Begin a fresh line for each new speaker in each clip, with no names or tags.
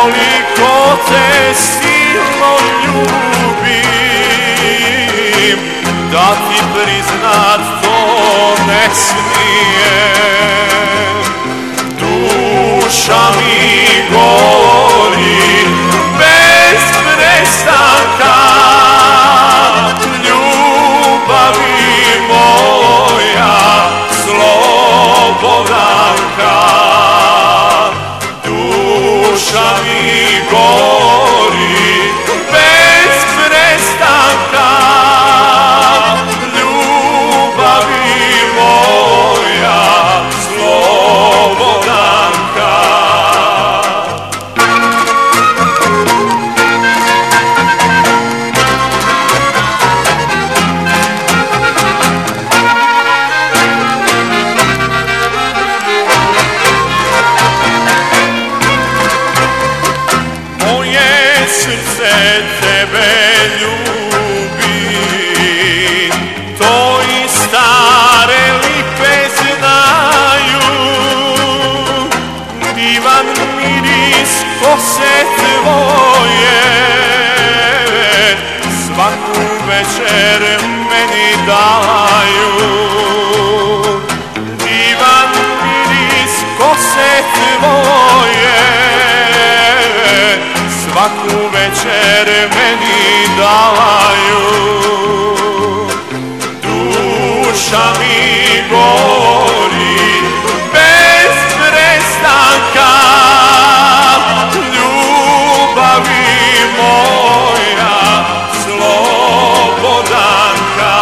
koliko te silno ljubim, da ti priznat to ne smijem. Duša mi gori bez prestanka, ljubavi moja slobodanka. Duša mi gori bez prestanka, ljubavi moja slobodanka. Srce tebe ljubi, to i stare lipe znaju. Divan miris kose tvoje svaku večer meni daju. Divan miris kose tvoje svaku večer meni daju. Duša mi gori bez prestanka, ljubavi moja slobodanka.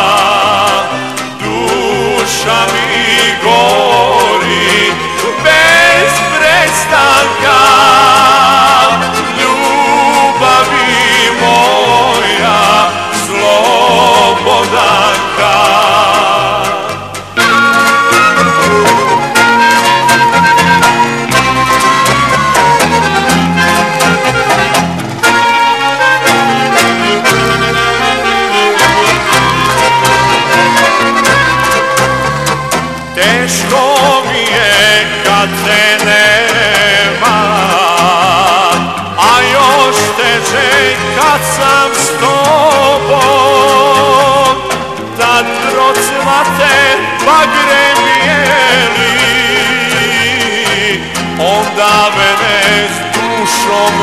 Duša mi gori bez prestanka, moja slobodanka. Teško mi je kad te nema, a još teže kad sam s tobom. Tad procvate bagre bijeli, onda mene s dušom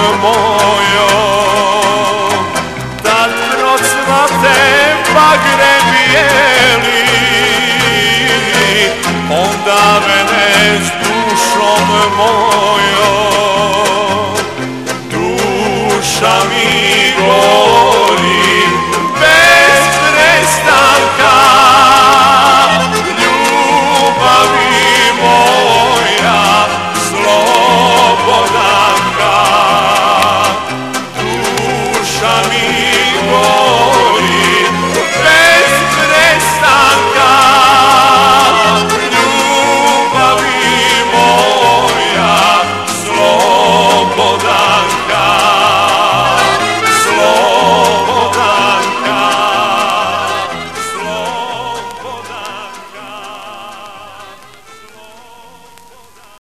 mojom. Tad procvate bagre bijeli, onda mene s dušom mojom. Duša mi